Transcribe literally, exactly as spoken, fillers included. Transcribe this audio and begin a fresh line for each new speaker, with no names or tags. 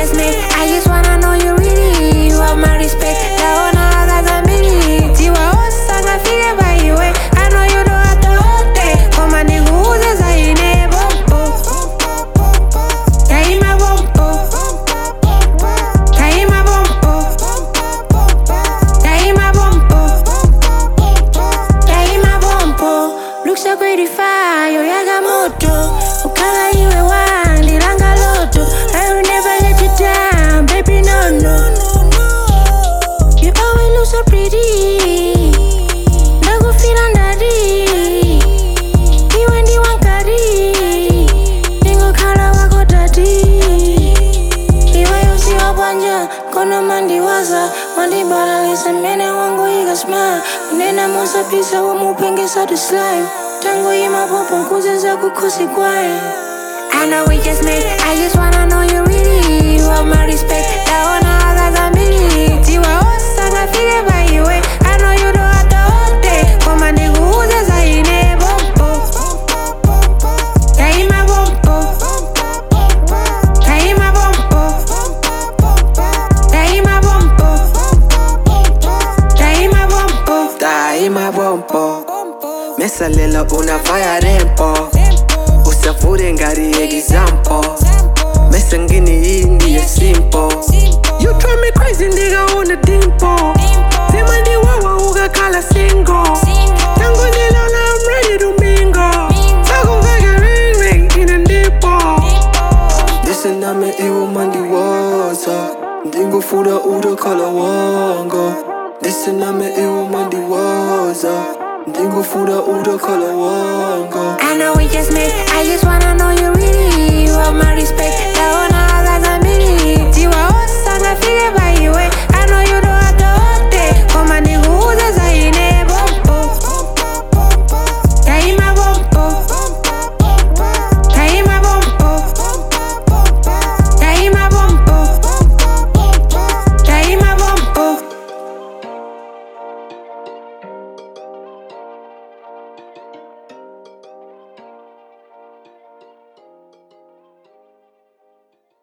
just met. I just wanna know you really. You have my respect. Naona kaza mbili. Tiwa osa ngafike by you way. I know you don't have to hold it. Koma niguuze zaine bombo. Daima bombo. Daima bombo. Daima bombo. Daima bombo. Looks so pretty fire, yo yaga moto. Ukala iwe wandi langa loto. I will never let you down, baby, no, no. You always look so pretty. Nago feel ndari. Iwe ndi wankari. Ningo kala wako dadi. Iwe yusi wapanja, kono mandi waza. Mandi baralisa mene wangu iga smile. Unena mosa pisa wamupengesa to slime. Tango ima popo nkuze za kukosi kwae. I know we just met. I just wanna know you really. You have my respect. Naona kaza mbili. Tiwa osa ngafike by you way. I know you don't have to hold it. Koma niguuze zaine bombo. Daima bombo. Daima bombo. Daima bombo. Daima bombo.
Daima bombo. Mesalela una fire rempo. Usafure ngari example. Mesangini indi ya simple. You drive me crazy nigga on the dimple. Tema di wawa uga kala single. Tango nilola I'm ready to mingle. Tago vega ring ring in a nipple. Listen na me iwo mandi waza. Ndingo fuda uda kala wanga. Listen na me iwo mandi waza. Ndingo fuda uda kala wanga.
I know we just met. I just wanna know you really. You have my